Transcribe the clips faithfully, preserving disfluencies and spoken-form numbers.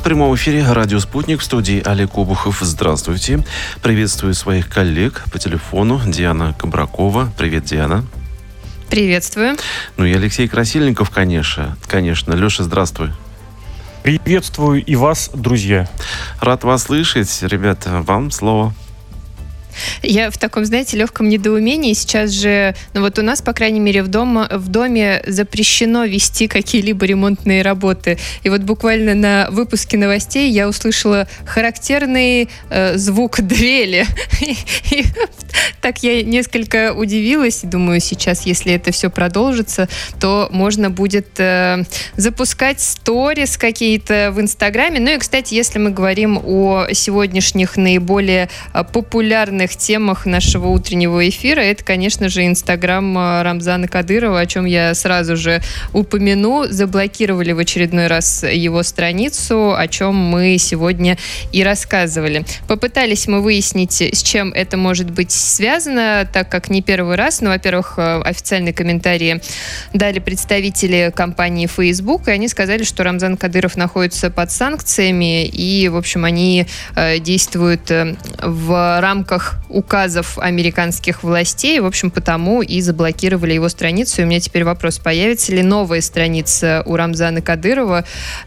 прямом эфире «Радио Спутник», в студии Олег Обухов. Здравствуйте. Приветствую своих коллег по телефону. Диана Кабракова. Привет, Диана. Приветствую. Ну и Алексей Красильников, конечно. Конечно. Леша, здравствуй. Приветствую и вас, друзья. Рад вас слышать. Ребята, вам слово. Я в таком, знаете, легком недоумении. Сейчас же, ну вот у нас, по крайней мере, в, дома, в доме запрещено вести какие-либо ремонтные работы. И вот буквально на выпуске новостей я услышала характерный э, звук дрели. И так я несколько удивилась. Думаю, сейчас, если это все продолжится, то можно будет э, запускать сторис какие-то в Инстаграме. Ну и, кстати, если мы говорим о сегодняшних наиболее популярных темах нашего утреннего эфира, это, конечно же, Инстаграм Рамзана Кадырова, о чем я сразу же упомяну. Заблокировали в очередной раз его страницу, о чем мы сегодня и рассказывали. Попытались мы выяснить, с чем это может быть связано, так как не первый раз. Ну, во-первых, официальные комментарии дали представители компании Facebook, и они сказали, что Рамзан Кадыров находится под санкциями, и, в общем, они э, действуют в рамках указов американских властей, в общем, потому и заблокировали его страницу. И у меня теперь вопрос, появится ли новая страница у Рамзана Кадырова?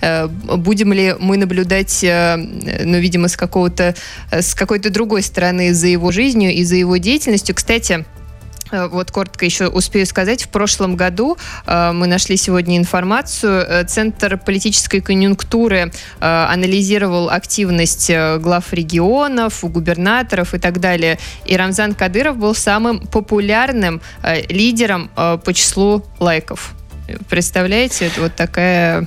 Будем ли мы наблюдать, ну, видимо, с какого-то, с какой-то другой стороны за его жизнью и за его деятельностью? Кстати, вот коротко еще успею сказать. В прошлом году э, мы нашли сегодня информацию. Центр политической конъюнктуры э, анализировал активность глав регионов, губернаторов и так далее. И Рамзан Кадыров был самым популярным э, лидером э, по числу лайков. Представляете, это вот такая...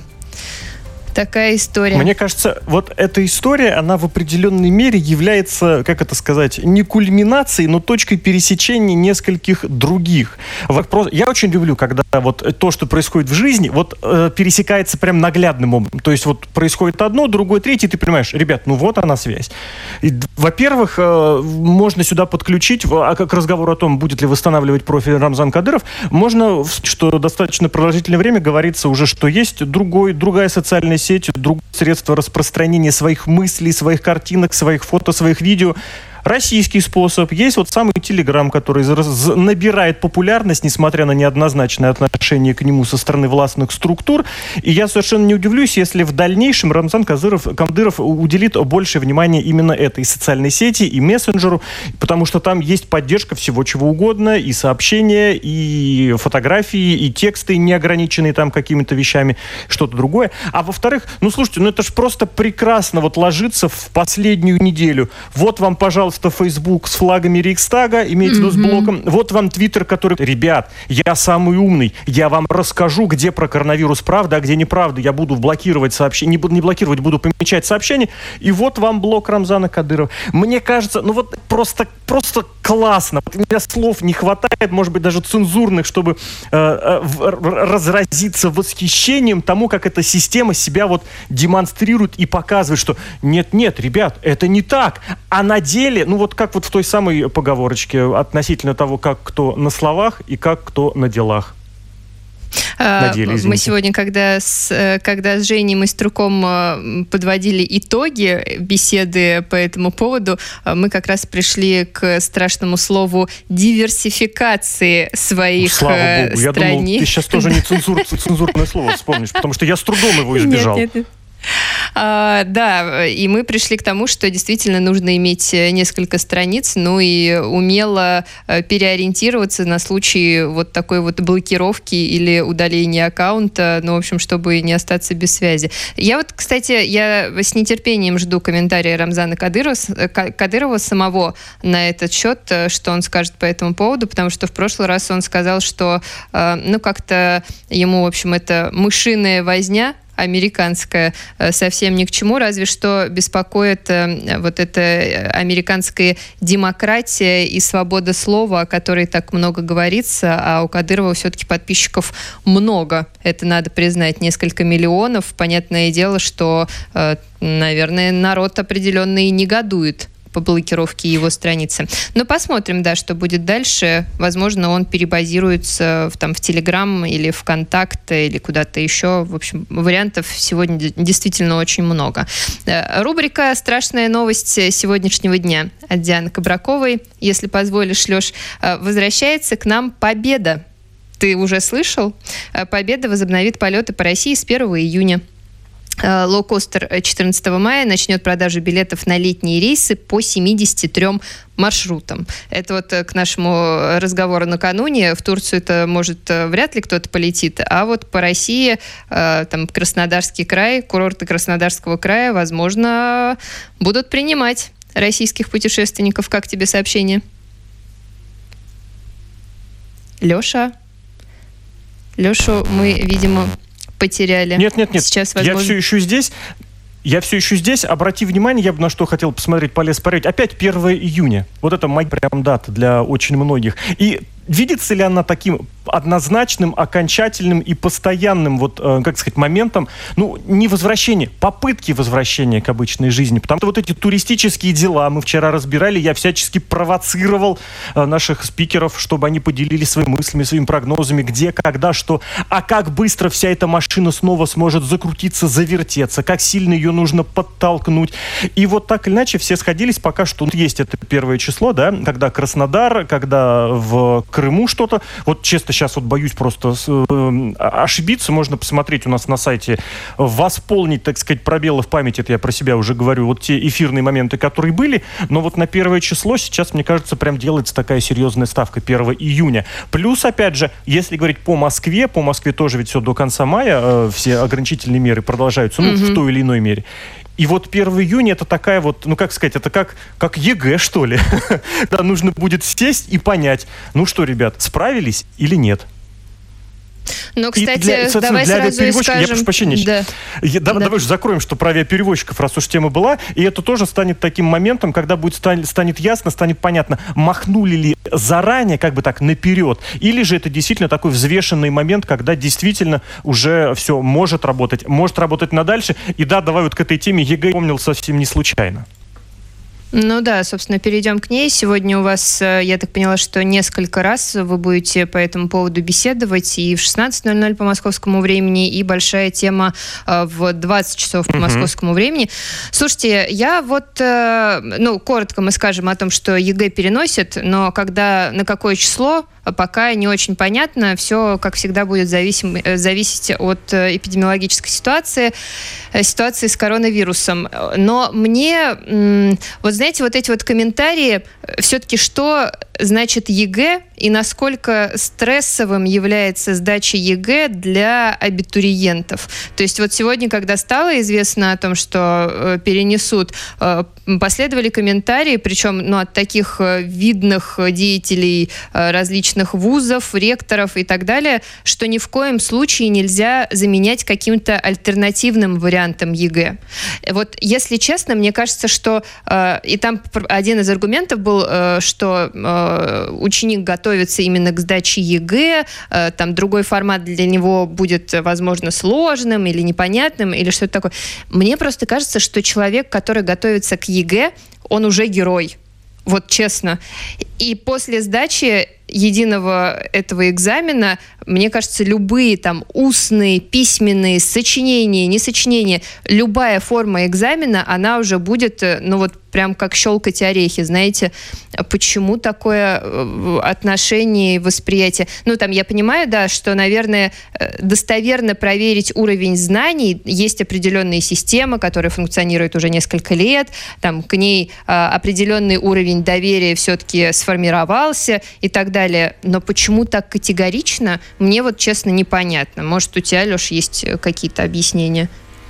Такая история. Мне кажется, вот эта история, она в определенной мере является, как это сказать, не кульминацией, но точкой пересечения нескольких других. Я очень люблю, когда вот то, что происходит в жизни, вот э, пересекается прям наглядным образом. То есть вот происходит одно, другое, третье, и ты понимаешь, ребят, ну вот она связь. И, во-первых, э, можно сюда подключить, а как разговор о том, будет ли восстанавливать профиль Рамзан Кадыров, можно, что достаточно продолжительное время говорится уже, что есть другой, другая социальная сеть, другое средство распространения своих мыслей, своих картинок, своих фото, своих видео. Российский способ. Есть вот самый Телеграм, который набирает популярность, несмотря на неоднозначное отношение к нему со стороны властных структур. И я совершенно не удивлюсь, если в дальнейшем Рамзан Кадыров, Кадыров уделит больше внимания именно этой социальной сети и мессенджеру, потому что там есть поддержка всего чего угодно, и сообщения, и фотографии, и тексты, не ограниченные там какими-то вещами, что-то другое. А во-вторых, ну слушайте, ну это же просто прекрасно вот ложится в последнюю неделю. Вот вам, пожалуйста, Facebook с флагами Рейхстага, имеется в виду с блоком. Вот вам Твиттер, который... Ребят, я самый умный, я вам расскажу, где про коронавирус правда, а где неправда. Я буду блокировать сообщения, не буду не блокировать, буду помечать сообщения. И вот вам блок Рамзана Кадырова. Мне кажется, ну вот просто, просто классно. Вот у меня слов не хватает, может быть, даже цензурных, чтобы э, э, разразиться восхищением тому, как эта система себя вот демонстрирует и показывает, что нет-нет, ребят, это не так. А на деле, ну вот как вот в той самой поговорочке относительно того, как кто на словах и как кто на делах. На деле, мы сегодня, когда с, когда с Женей Майструком подводили итоги беседы по этому поводу, мы как раз пришли к страшному слову диверсификации своих Слава Богу, страниц. Я думал, ты сейчас тоже не цензур, цензурное слово вспомнишь, потому что я с трудом его избежал. Нет, нет, нет. А, да, и мы пришли к тому, что действительно нужно иметь несколько страниц, ну и умело переориентироваться на случай вот такой вот блокировки или удаления аккаунта, ну, в общем, чтобы не остаться без связи. Я вот, кстати, я с нетерпением жду комментария Рамзана Кадырова, Кадырова самого на этот счет, что он скажет по этому поводу, потому что в прошлый раз он сказал, что, ну, как-то ему, в общем, это мышиная возня, американская, совсем ни к чему, разве что беспокоит вот эта американская демократия и свобода слова, о которой так много говорится, а у Кадырова все-таки подписчиков много. Это надо признать, несколько миллионов. Понятное дело, что, наверное, народ определенно и негодует по блокировке его страницы. Но посмотрим, да, что будет дальше. Возможно, он перебазируется в, там, в Телеграм или ВКонтакте или куда-то еще. В общем, вариантов сегодня действительно очень много. Рубрика «Страшная новость сегодняшнего дня» от Дианы Кобраковой. Если позволишь, Леш, возвращается к нам победа. Ты уже слышал? Победа возобновит полеты по России с первого июня. Лоукостер четырнадцатого мая начнет продажу билетов на летние рейсы по семидесяти трём маршрутам. Это вот к нашему разговору накануне. В Турцию это, может, вряд ли кто-то полетит, а вот по России, там, Краснодарский край, курорты Краснодарского края, возможно, будут принимать российских путешественников. Как тебе сообщение? Леша? Лешу мы, видимо, потеряли. Нет, нет, нет. Сейчас, возможно... Я все еще здесь. Я все еще здесь. Обрати внимание, я бы на что хотел посмотреть, полез посмотреть. Опять первого июня. Вот это моя прям дата для очень многих. И видится ли она таким однозначным, окончательным и постоянным, вот, э, как сказать, моментом, ну, не возвращения, попытки возвращения к обычной жизни. Потому что вот эти туристические дела мы вчера разбирали, я всячески провоцировал э, наших спикеров, чтобы они поделились своими мыслями, своими прогнозами, где, когда, что, а как быстро вся эта машина снова сможет закрутиться, завертеться, как сильно ее нужно подтолкнуть. И вот так или иначе все сходились пока что. Есть это первое число, да, когда Краснодар, когда в Крыму что-то. Вот честно, сейчас вот боюсь просто э, ошибиться. Можно посмотреть у нас на сайте, восполнить, так сказать, пробелы в памяти. Это я про себя уже говорю. Вот те эфирные моменты, которые были. Но вот на первое число сейчас, мне кажется, прям делается такая серьезная ставка. первого июня. Плюс, опять же, если говорить по Москве, по Москве тоже ведь все до конца мая, э, все ограничительные меры продолжаются, ну, mm-hmm. в той или иной мере. И вот первого июня это такая вот, ну как сказать, это как, как ЕГЭ, что ли. Да, нужно будет сесть и понять, ну что, ребят, справились или нет. Ну, кстати, для, давай для сразу и скажем... Я прошу прощения. Да. Я, да, да. Давай же закроем, что про авиаперевозчиков, раз уж тема была. И это тоже станет таким моментом, когда будет станет, станет ясно, станет понятно, махнули ли заранее, как бы так, наперед. Или же это действительно такой взвешенный момент, когда действительно уже все может работать. Может работать на дальше. И да, давай вот к этой теме ЕГЭ помнил совсем не случайно. Ну да, собственно, перейдем к ней. Сегодня у вас, я так поняла, что несколько раз вы будете по этому поводу беседовать и в шестнадцать ноль ноль по московскому времени, и большая тема в двадцать часов по московскому mm-hmm. времени. Слушайте, я вот, ну, коротко мы скажем о том, что ЕГЭ переносят, но когда, на какое число, пока не очень понятно. Все, как всегда, будет зависим, зависеть от эпидемиологической ситуации, ситуации с коронавирусом. Но мне, вот знаете, вот эти вот комментарии, все-таки что значит ЕГЭ и насколько стрессовым является сдача ЕГЭ для абитуриентов. То есть вот сегодня, когда стало известно о том, что перенесут, последовали комментарии, причем ну, от таких видных деятелей различных вузов, ректоров и так далее, что ни в коем случае нельзя заменять каким-то альтернативным вариантом ЕГЭ. Вот, если честно, мне кажется, что и там один из аргументов был, что ученик готовится именно к сдаче ЕГЭ, там другой формат для него будет, возможно, сложным или непонятным, или что-то такое. Мне просто кажется, что человек, который готовится к ЕГЭ, он уже герой. Вот честно. И после сдачи единого этого экзамена, мне кажется, любые там устные, письменные, сочинения, несочинения, любая форма экзамена, она уже будет, ну вот прям как щелкать орехи, знаете. Почему такое отношение и восприятие? Ну там я понимаю, да, что, наверное, достоверно проверить уровень знаний, есть определенные системы, которые функционируют уже несколько лет, там к ней а, определенный уровень доверия все-таки сформировался и так далее. Но почему так категорично, мне вот честно непонятно. Может, у тебя, Леш, есть какие-то объяснения?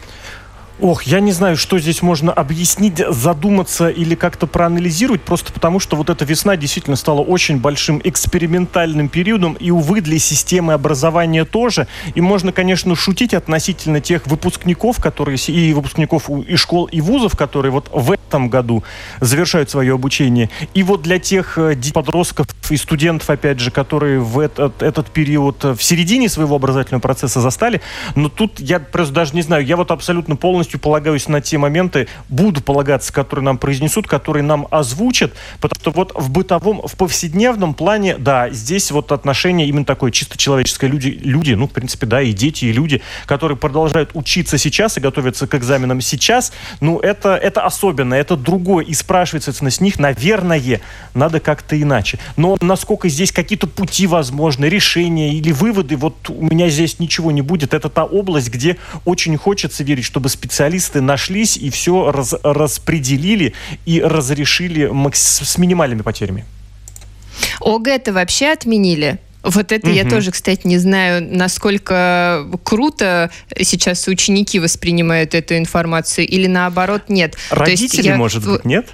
Ох, я не знаю, что здесь можно объяснить, задуматься или как-то проанализировать, просто потому что вот эта весна действительно стала очень большим экспериментальным периодом, и, увы, для системы образования тоже. И можно, конечно, шутить относительно тех выпускников, которые, и выпускников и школ, и вузов, которые вот в этом году завершают свое обучение. И вот для тех подростков и студентов, опять же, которые в этот, этот период в середине своего образовательного процесса застали. Но тут я просто даже не знаю, я вот абсолютно полностью полностью полагаюсь на те моменты, буду полагаться, которые нам произнесут, которые нам озвучат, потому что вот в бытовом, в повседневном плане, да, здесь вот отношение именно такое чисто человеческое. Люди, люди, ну, в принципе, да, и дети, и люди, которые продолжают учиться сейчас и готовятся к экзаменам сейчас, ну, это, это особенно, это другое, и спрашивать, соответственно, с них, наверное, надо как-то иначе. Но насколько здесь какие-то пути возможны, решения или выводы, вот у меня здесь ничего не будет. Это та область, где очень хочется верить, чтобы специалисты нашлись и все раз, распределили и разрешили макс- с минимальными потерями. ОГЭ-то вообще отменили? Вот это угу. Я тоже, кстати, не знаю, насколько круто сейчас ученики воспринимают эту информацию, или наоборот нет. Родители, я... может быть, нет?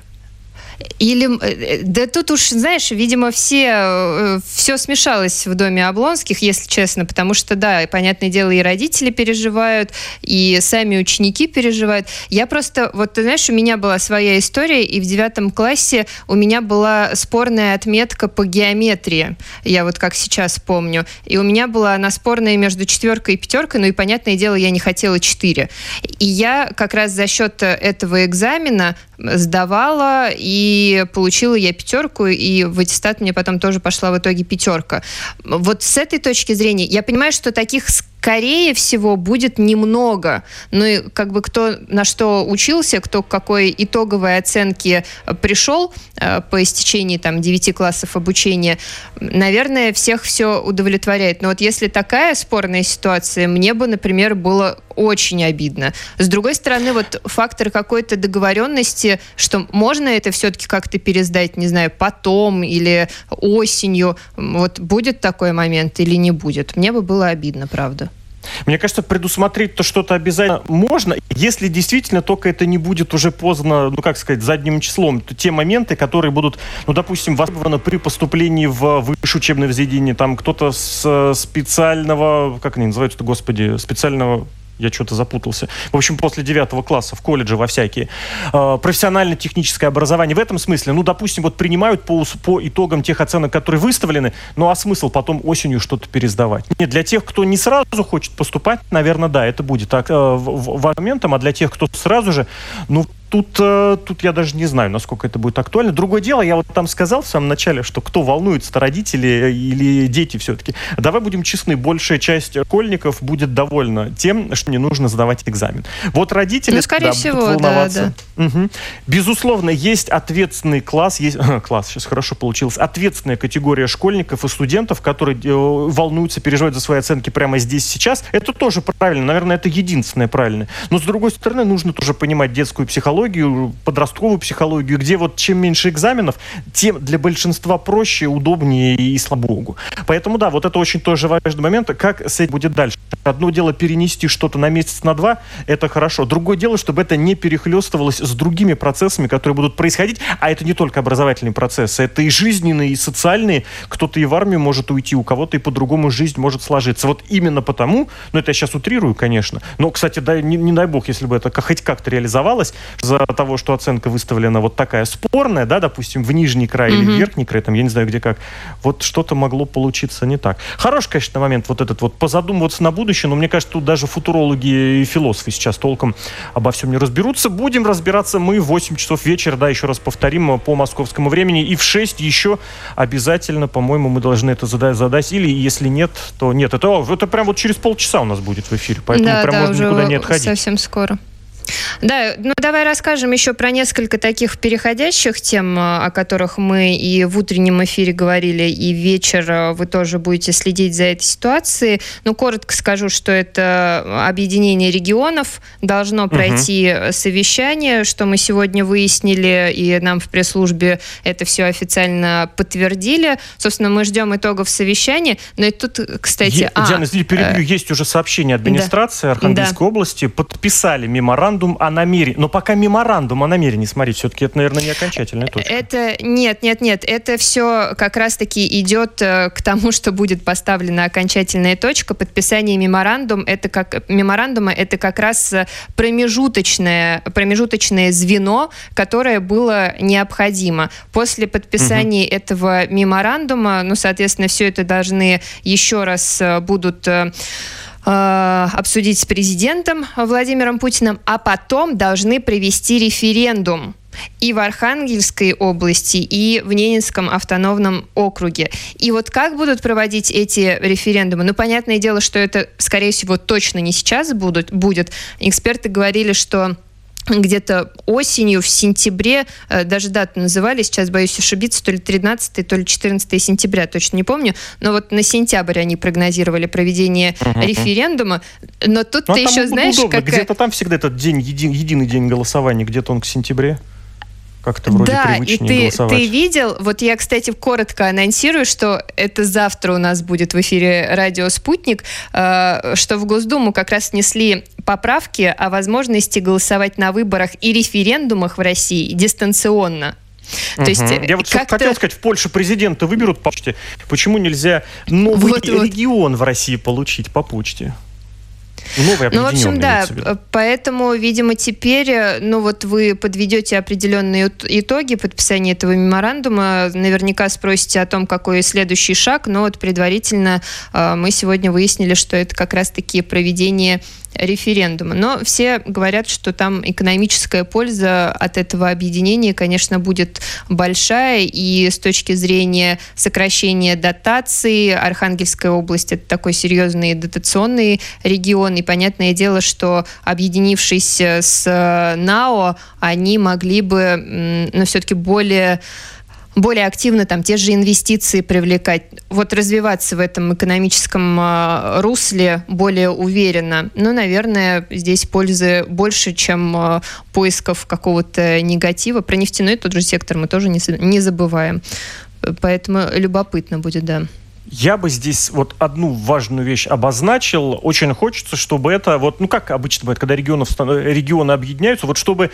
Или, да тут уж, знаешь, видимо, все, все смешалось в доме Облонских, если честно, потому что, да, понятное дело, и родители переживают, и сами ученики переживают. Я просто, вот, ты знаешь, у меня была своя история, и в девятом классе у меня была спорная отметка по геометрии, я вот как сейчас помню, и у меня была она спорная между четверкой и пятеркой, ну и, понятное дело, я не хотела четыре. И я как раз за счет этого экзамена сдавала, и получила я пятерку, и в аттестат мне потом тоже пошла в итоге пятерка. Вот с этой точки зрения, я понимаю, что таких, скорее всего, будет немного. Ну и как бы кто на что учился, кто к какой итоговой оценке пришел э, по истечении там девяти классов обучения, наверное, всех все удовлетворяет. Но вот если такая спорная ситуация, мне бы, например, было очень обидно. С другой стороны, вот фактор какой-то договоренности, что можно это все-таки как-то пересдать, не знаю, потом или осенью. Вот будет такой момент или не будет? Мне бы было обидно, правда. Мне кажется, предусмотреть-то что-то обязательно можно, если действительно только это не будет уже поздно, ну, как сказать, задним числом. То те моменты, которые будут, ну, допустим, востребованы при поступлении в высшее учебное заведение, там кто-то с специального, как они называются-то, господи, специального... Я что-то запутался. В общем, после девятого класса в колледже во всякие. Э, профессионально-техническое образование. В этом смысле, ну, допустим, вот принимают по, по итогам тех оценок, которые выставлены, ну, а смысл потом осенью что-то пересдавать? Нет, для тех, кто не сразу хочет поступать, наверное, да, это будет так, э, в, в моментом, а для тех, кто сразу же, ну, Тут, тут я даже не знаю, насколько это будет актуально. Другое дело, я вот там сказал в самом начале, что кто волнуется, родители или дети все-таки. Давай будем честны, большая часть школьников будет довольна тем, что не нужно сдавать экзамен. Вот родители, ну, скорее да, всего, будут волноваться. Да, да. Угу. Безусловно, есть ответственный класс, есть класс, сейчас хорошо получилось, ответственная категория школьников и студентов, которые э, волнуются, переживают за свои оценки прямо здесь сейчас. Это тоже правильно, наверное, это единственное правильное. Но, с другой стороны, нужно тоже понимать детскую психологию, подростковую психологию, где вот чем меньше экзаменов, тем для большинства проще, удобнее и слава богу. Поэтому да, вот это очень тоже важный момент, как с этим будет дальше. Одно дело перенести что-то на месяц, на два, это хорошо. Другое дело, чтобы это не перехлестывалось с другими процессами, которые будут происходить, а это не только образовательные процессы, это и жизненные, и социальные. Кто-то и в армию может уйти, у кого-то и по-другому жизнь может сложиться. Вот именно потому, ну это я сейчас утрирую, конечно, но, кстати, да, не, не дай бог, если бы это хоть как-то реализовалось, за того, что оценка выставлена вот такая спорная, да, допустим, в нижний край mm-hmm. или в верхний край, там, я не знаю, где как, вот что-то могло получиться не так. Хороший, конечно, момент вот этот вот, позадумываться на будущее, но мне кажется, тут даже футурологи и философы сейчас толком обо всем не разберутся. Будем разбираться мы в восемь часов вечера, да, еще раз повторим, по московскому времени, и в шесть еще обязательно, по-моему, мы должны это задать, задать, или если нет, то нет. Это, это прям вот через полчаса у нас будет в эфире, поэтому да, прям да, можно уже никуда не отходить. Совсем скоро. Да, ну давай расскажем еще про несколько таких переходящих тем, о которых мы и в утреннем эфире говорили, и вечер вы тоже будете следить за этой ситуацией. Ну, коротко скажу, что это объединение регионов, должно пройти угу. совещание, что мы сегодня выяснили, и нам в пресс-службе это все официально подтвердили. Собственно, мы ждем итогов совещания, но и тут, кстати... Е- а, Диана, извините, перебью, э- есть уже сообщение администрации да. Архангельской да. области, подписали меморандум о намерении. Но пока меморандум о намерении, смотрите, все-таки это, наверное, не окончательная точка. Это нет, нет, нет. Это все как раз-таки идет к тому, что будет поставлена окончательная точка. Подписание меморандум, это как, меморандума это как раз промежуточное, промежуточное звено, которое было необходимо. После подписания угу. этого меморандума, ну, соответственно, все это должны еще раз будут обсудить с президентом Владимиром Путиным, а потом должны провести референдум и в Архангельской области, и в Ненецком автономном округе. И вот как будут проводить эти референдумы? Ну, понятное дело, что это, скорее всего, точно не сейчас будут, будет. Эксперты говорили, что где-то осенью, в сентябре, даже дату называли, сейчас боюсь ошибиться, то ли тринадцатое, то ли четырнадцатое сентября, точно не помню, но вот на сентябрь они прогнозировали проведение uh-huh. референдума, но тут ну, ты еще знаешь, как... Где-то там всегда этот день, един, единый день голосования, где-то он к сентябре. Как-то вроде да, привычнее и ты, голосовать. ты видел, вот я, кстати, коротко анонсирую, что это завтра у нас будет в эфире радио «Спутник», э, что в Госдуму как раз внесли поправки о возможности голосовать на выборах и референдумах в России дистанционно. Uh-huh. То есть, я вот хотел сказать, в Польше президента выберут по почте. Почему нельзя новый вот, регион вот. в России получить по почте? Новый, ну, в общем, да, поэтому, видимо, теперь, ну, вот вы подведете определенные итоги подписания этого меморандума, наверняка спросите о том, какой следующий шаг, но вот предварительно э, мы сегодня выяснили, что это как раз-таки проведение референдума. Но все говорят, что там экономическая польза от этого объединения, конечно, будет большая, и с точки зрения сокращения дотаций, Архангельская область — это такой серьезный дотационный регион, и понятное дело, что объединившись с НАО, они могли бы, ну, все-таки более... более активно там те же инвестиции привлекать, вот развиваться в этом экономическом э, русле более уверенно. Ну, наверное, здесь пользы больше, чем э, поисков какого-то негатива. Про нефтяной тот же сектор мы тоже не, не забываем. Поэтому любопытно будет, да. Я бы здесь вот одну важную вещь обозначил. Очень хочется, чтобы это, вот, ну как обычно бывает, когда регионов, регионы объединяются, вот чтобы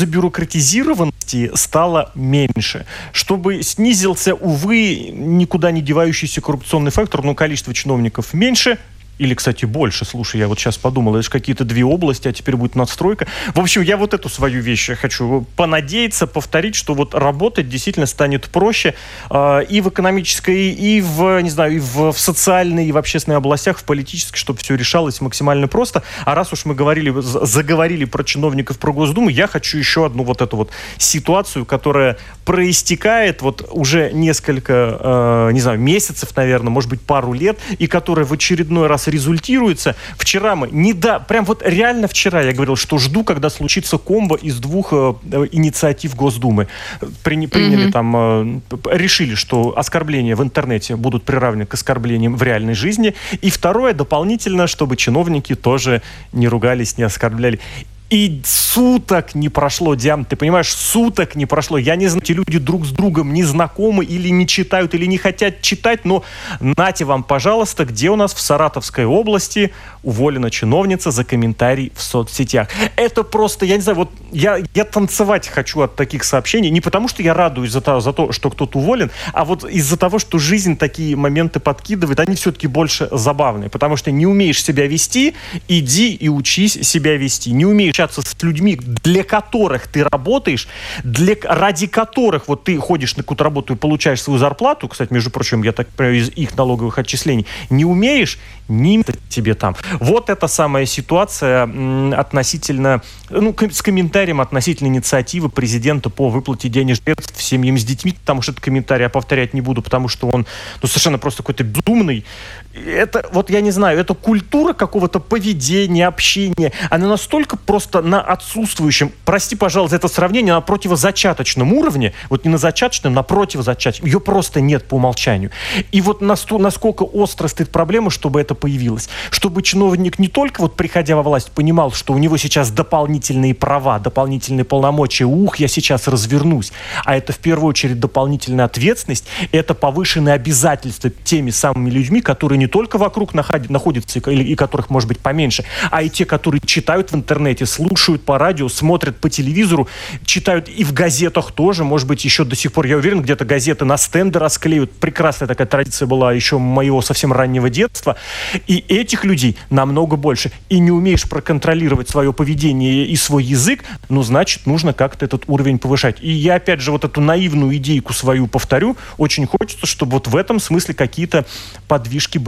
забюрократизированности стало меньше, чтобы снизился, увы, никуда не девающийся коррупционный фактор, но количество чиновников меньше. Или, кстати, больше. Слушай, я вот сейчас подумал, это же какие-то две области, а теперь будет надстройка. В общем, я вот эту свою вещь хочу понадеяться, повторить, что вот работать действительно станет проще э, и в экономической, и в, не знаю, и в, в социальной, и в общественной областях, в политической, чтобы все решалось максимально просто. А раз уж мы говорили, заговорили про чиновников, про Госдуму, я хочу еще одну вот эту вот ситуацию, которая проистекает вот уже несколько, э, не знаю, месяцев, наверное, может быть, пару лет, и которая в очередной раз результируется. Вчера мы, не да, прям вот реально вчера я говорил, что жду, когда случится комбо из двух э, инициатив Госдумы. При, приняли mm-hmm. там, э, решили, что оскорбления в интернете будут приравнены к оскорблениям в реальной жизни. И второе, дополнительно, чтобы чиновники тоже не ругались, не оскорбляли. И суток не прошло, Диан, ты понимаешь, суток не прошло. Я не знаю, эти люди друг с другом не знакомы или не читают, или не хотят читать, но нате вам, пожалуйста, где у нас в Саратовской области уволена чиновница за комментарий в соцсетях. Это просто, я не знаю, вот я, я танцевать хочу от таких сообщений, не потому что я радуюсь за то, за то, что кто-то уволен, а вот из-за того, что жизнь такие моменты подкидывает, они все-таки больше забавные, потому что не умеешь себя вести, иди и учись себя вести. Не умеешь общаться с людьми, для которых ты работаешь, для, ради которых вот ты ходишь на какую-то работу и получаешь свою зарплату, кстати, между прочим, я так понимаю, из их налоговых отчислений, не умеешь, не тебе там. Вот эта самая ситуация м, относительно, ну, к, с комментарием относительно инициативы президента по выплате денежных средств семьям с детьми, потому что этот комментарий я повторять не буду, потому что он, ну, совершенно просто какой-то безумный. Это, вот я не знаю, это культура какого-то поведения, общения, она настолько просто на отсутствующем, прости, пожалуйста, это сравнение, на противозачаточном уровне, вот не на зачаточном, на противозачаточном, ее просто нет по умолчанию. И вот насто, насколько остро стоит проблема, чтобы это появилось. Чтобы чиновник не только, вот приходя во власть, понимал, что у него сейчас дополнительные права, дополнительные полномочия, ух, я сейчас развернусь, а это в первую очередь дополнительная ответственность, это повышенные обязательства теми самыми людьми, которые не только вокруг находятся и, и которых может быть поменьше, а и те, которые читают в интернете, слушают по радио, смотрят по телевизору, читают и в газетах тоже, может быть, еще до сих пор, я уверен, где-то газеты на стенды расклеивают. Прекрасная такая традиция была еще моего совсем раннего детства. И этих людей намного больше. И не умеешь проконтролировать свое поведение и свой язык, ну, значит, нужно как-то этот уровень повышать. И я, опять же, вот эту наивную идейку свою повторю. Очень хочется, чтобы вот в этом смысле какие-то подвижки были.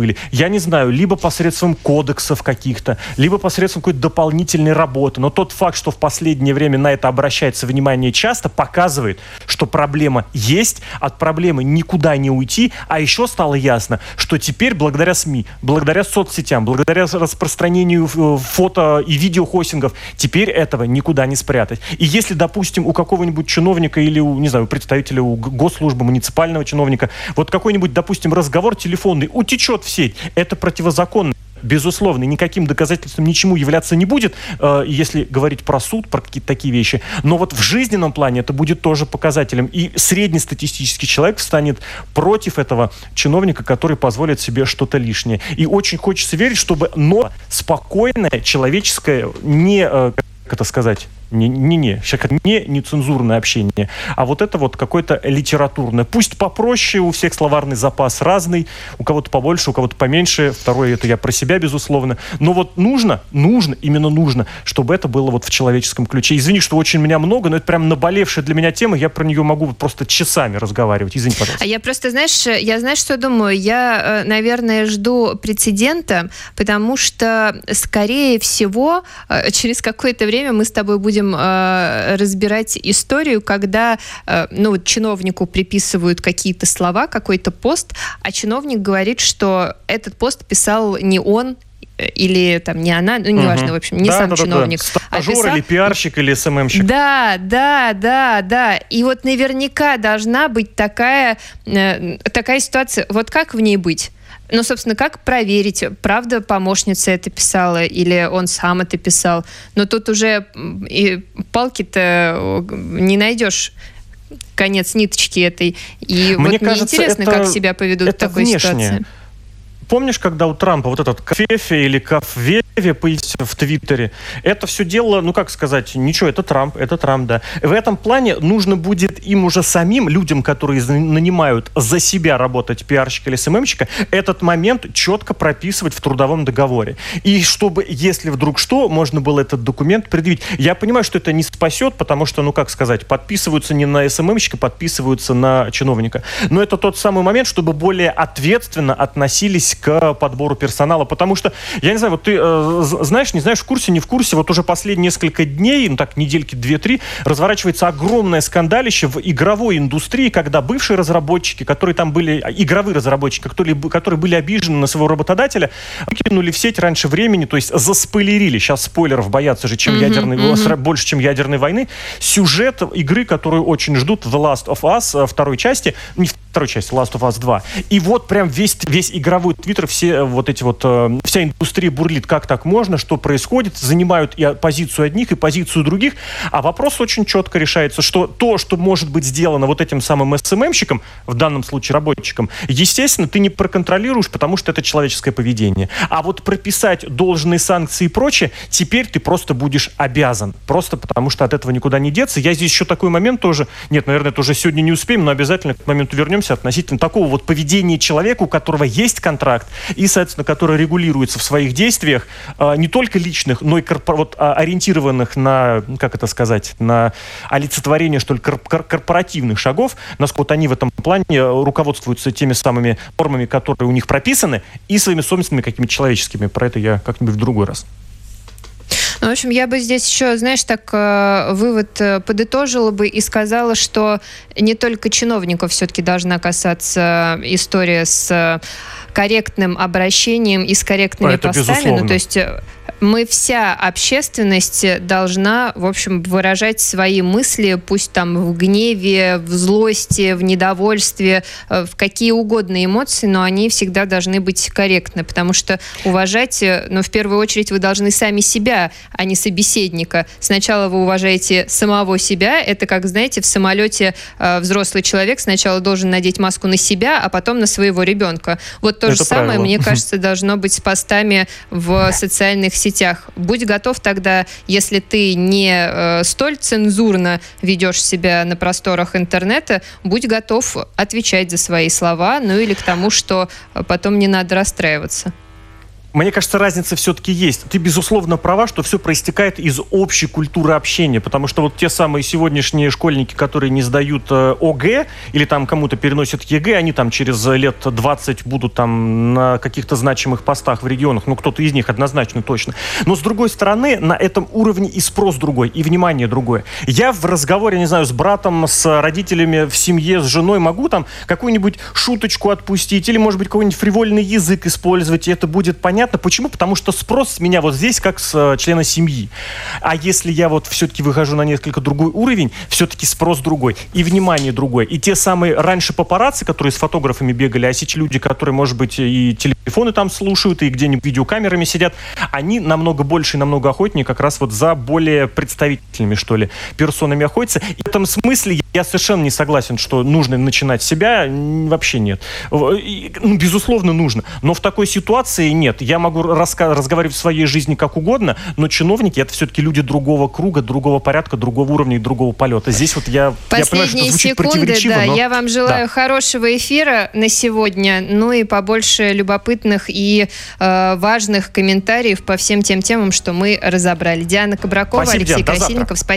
привели. Я не знаю, либо посредством кодексов каких-то, либо посредством какой-то дополнительной работы. Но тот факт, что в последнее время на это обращается внимание часто, показывает, что проблема есть, от проблемы никуда не уйти. А еще стало ясно, что теперь благодаря СМИ, благодаря соцсетям, благодаря распространению фото и видеохостингов, теперь этого никуда не спрятать. И если, допустим, у какого-нибудь чиновника или у, не знаю, представителя у госслужбы, муниципального чиновника, вот какой-нибудь, допустим, разговор телефонный утечет в сеть, это противозаконно. Безусловно, никаким доказательством ничему являться не будет, э, если говорить про суд, про какие-то такие вещи. Но вот в жизненном плане это будет тоже показателем. И среднестатистический человек встанет против этого чиновника, который позволит себе что-то лишнее. И очень хочется верить, чтобы но спокойное, человеческое, не, э, как это сказать... Не-не-не, не нецензурное общение, а вот это вот какое-то литературное. Пусть попроще, у всех словарный запас разный, у кого-то побольше, у кого-то поменьше. Второе, это я про себя, безусловно. Но вот нужно, нужно, именно нужно, чтобы это было вот в человеческом ключе. Извини, что очень меня много, но это прям наболевшая для меня тема, я про нее могу просто часами разговаривать. Извини, пожалуйста. А я просто, знаешь, я знаешь, что думаю? Я, наверное, жду прецедента, потому что, скорее всего, через какое-то время мы с тобой будем э, разбирать историю, когда э, ну, чиновнику приписывают какие-то слова, какой-то пост, а чиновник говорит, что этот пост писал не он, или там не она, ну, неважно, угу. в общем, не да, сам да, чиновник. Да, да. Стажер, а писал... или пиарщик, или эс эм эм-щик. Да, да, да, да. И вот наверняка должна быть такая, э, такая ситуация. Вот как в ней быть? Ну, собственно, как проверить, правда помощница это писала или он сам это писал? Но тут уже и палки-то не найдешь, конец ниточки этой. И мне вот кажется, мне интересно, это, как себя поведут в такой внешнее. ситуации. Помнишь, когда у Трампа вот этот Кафефе или Кафвеве появился в Твиттере? Это все дело, ну как сказать, ничего, это Трамп, это Трамп, да. В этом плане нужно будет им уже самим, людям, которые нанимают за себя работать пиарщика или эс эм эм-щика, этот момент четко прописывать в трудовом договоре. И чтобы, если вдруг что, можно было этот документ предъявить. Я понимаю, что это не спасет, потому что, ну как сказать, подписываются не на эс эм эм-щика, подписываются на чиновника. Но это тот самый момент, чтобы более ответственно относились к подбору персонала, потому что, я не знаю, вот ты э, знаешь, не знаешь, в курсе, не в курсе, вот уже последние несколько дней, ну так, недельки две-три, разворачивается огромное скандалище в игровой индустрии, когда бывшие разработчики, которые там были, игровые разработчики, которые, которые были обижены на своего работодателя, выкинули в сеть раньше времени, то есть заспойлерили, сейчас спойлеров боятся же, чем mm-hmm, ядерной, mm-hmm. больше, чем ядерной войны, сюжет игры, которую очень ждут, The Last of Us, второй части, не второй части, Last of Us два, и вот прям весь, весь игровой Твиттер, все вот эти вот, э, вся индустрия бурлит, как так можно, что происходит, занимают и позицию одних, и позицию других, а вопрос очень четко решается, что то, что может быть сделано вот этим самым эс эм эм-щиком, в данном случае работчиком, естественно, ты не проконтролируешь, потому что это человеческое поведение. А вот прописать должные санкции и прочее, теперь ты просто будешь обязан, просто потому что от этого никуда не деться. Я здесь еще такой момент тоже, нет, наверное, это уже сегодня не успеем, но обязательно к моменту вернемся относительно такого вот поведения человека, у которого есть контракт, и, соответственно, который регулируется в своих действиях, э, не только личных, но и корпор- вот, а, ориентированных на, как это сказать, на олицетворение, что ли, кор- кор- корпоративных шагов, насколько вот они в этом плане руководствуются теми самыми нормами, которые у них прописаны, и своими собственными какими-то человеческими. Про это я как-нибудь в другой раз. Ну, в общем, я бы здесь еще, знаешь, так э, вывод э, подытожила бы и сказала, что не только чиновников все-таки должна касаться история с э, корректным обращением и с корректными это постами. Безусловно. Ну, то есть мы, вся общественность должна, в общем, выражать свои мысли, пусть там в гневе, в злости, в недовольстве, в какие угодно эмоции, но они всегда должны быть корректны, потому что уважать, ну, в первую очередь, вы должны сами себя, а не собеседника. Сначала вы уважаете самого себя, это как, знаете, в самолете э, взрослый человек сначала должен надеть маску на себя, а потом на своего ребенка. Вот то это же самое, правило. Мне кажется, должно быть с постами в социальных сетях. Будь готов тогда, если ты не э, столь цензурно ведешь себя на просторах интернета, будь готов отвечать за свои слова, ну или к тому, что потом не надо расстраиваться. Мне кажется, разница все-таки есть. Ты, безусловно, права, что все проистекает из общей культуры общения, потому что вот те самые сегодняшние школьники, которые не сдают э, ОГЭ или там кому-то переносят ЕГЭ, они там через лет двадцать будут там на каких-то значимых постах в регионах, ну, кто-то из них однозначно точно. Но, с другой стороны, на этом уровне и спрос другой, и внимание другое. Я в разговоре, не знаю, с братом, с родителями в семье, с женой могу там какую-нибудь шуточку отпустить или, может быть, какой-нибудь фривольный язык использовать, и это будет понятно. Почему? Потому что спрос с меня вот здесь как с э, члена семьи. А если я вот все-таки выхожу на несколько другой уровень, все-таки спрос другой, и внимание другое. И те самые раньше папарацци, которые с фотографами бегали, а сейчас люди, которые, может быть, и телефоны там слушают, и где-нибудь видеокамерами сидят, они намного больше и намного охотнее как раз вот за более представительными, что ли, персонами охотятся. И в этом смысле я совершенно не согласен, что нужно начинать с себя. Вообще нет. И, ну, безусловно, нужно. Но в такой ситуации нет. Я могу раска- разговаривать в своей жизни как угодно, но чиновники — это все-таки люди другого круга, другого порядка, другого уровня и другого полета. Здесь вот я, я понимаю, что это звучит секунды, противоречиво, да, но... я вам желаю да. хорошего эфира на сегодня, ну и побольше любопытных и э, важных комментариев по всем тем темам, что мы разобрали. Диана Кабракова, Спасибо, Алексей Диана, Красильников, спасибо.